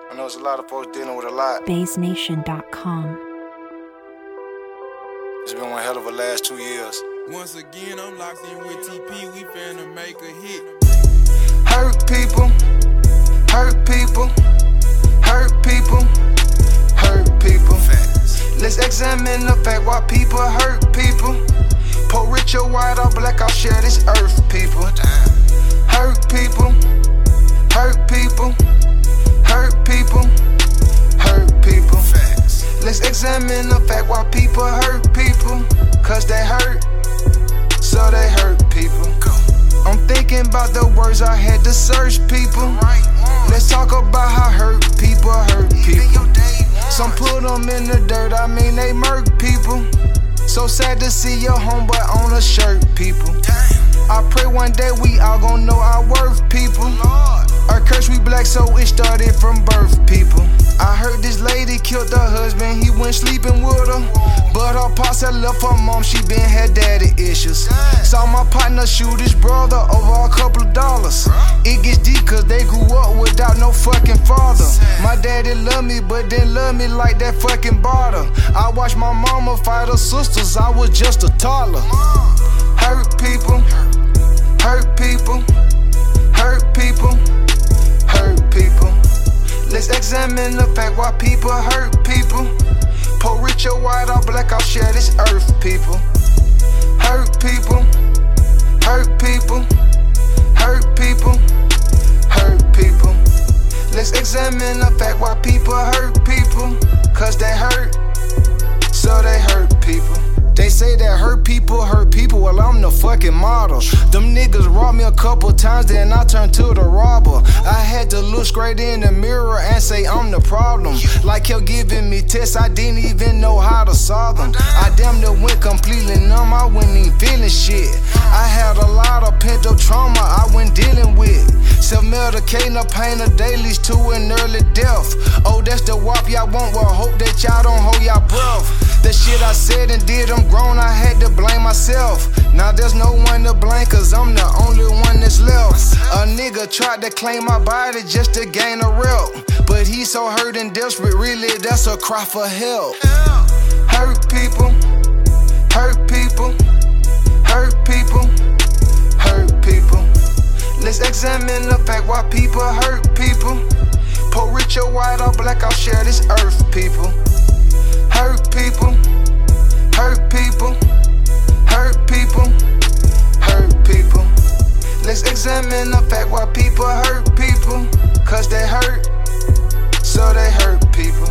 I know there's a lot of folks dealing with a lot. BaseNation.com. It's been one hell of a last 2 years. Once again, I'm locked in with TP, we finna make a hit. Hurt people, hurt people, hurt people, hurt people. Let's examine the fact why people hurt people. Poor, rich, or white, or black, I'll share this earth, people. Hurt people, hurt people, hurt people, hurt people. Let's examine the fact why people hurt people. Cause they hurt, so they hurt people. I'm thinking about the words I had to search people. Let's talk about how hurt people hurt people. Some put them in the dirt, I mean they murk people. So sad to see your homeboy on a shirt, people. I pray one day we all gon' know our worth, people. Our curse we black, so it started from birth, people. I heard this lady killed her husband, he went sleeping with her. But her pops had left her mom, she been had daddy issues. Saw my partner shoot his brother over a couple of dollars. It gets deep cause they grew up without no fucking father. My daddy loved me but didn't love me like that fucking barter. I watched my mama fight her sisters, I was just a toddler. Hurt people, hurt people, hurt people, hurt people. Let's examine the fact why people hurt people. Poor, rich, or white, or black, I'll share this earth, people. Hurt people, hurt people, hurt people, hurt people. Let's examine the fact why people hurt people. Cause they hurt, so they hurt people. They say that hurt people, well I'm the fucking model. Them niggas robbed me a couple times, then I turned to the robber. I had to look straight in the mirror and say I'm the problem. Like kept giving me tests, I didn't even know how to solve them. I damn near went completely numb, I wasn't even feeling shit. I had a lot of pent-up trauma I went dealing with. Self-medicating the pain of dailies to an early death. Oh, that's the wop y'all want, well hope that y'all don't hold y'all breath. The shit I said and did, I'm grown, I had to blame myself. Now there's no one to blame, cause I'm the only one that's left. A nigga tried to claim my body just to gain a rep. But he's so hurt and desperate, really that's a cry for help. Hurt people, hurt people, hurt people, hurt people. Let's examine the fact why people hurt people. Poor, rich, or white, or black, I'll share this earth, people. Hurt people, hurt people, hurt people, hurt people. Let's examine the fact why people hurt people. Cause they hurt, so they hurt people.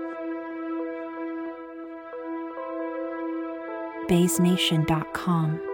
BaseNation.com.